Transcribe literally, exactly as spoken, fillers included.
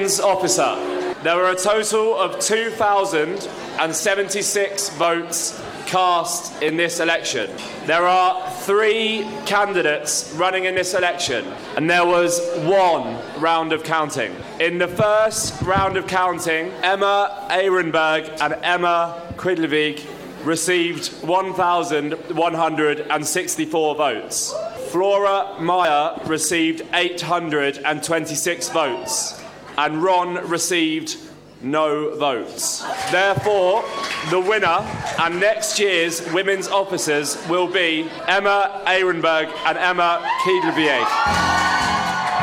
women's officer. There were a total of two thousand seventy-six votes cast in this election. There are three candidates running in this election, and there was one round of counting. In the first round of counting, Emma Ehrenberg and Emma Quidlevig received one thousand one hundred sixty-four votes. Flora Meyer received eight hundred twenty-six votes, and Ron received no votes. Therefore, the winner and next year's women's officers will be Emma Ehrenberg and Emma Quidlevig.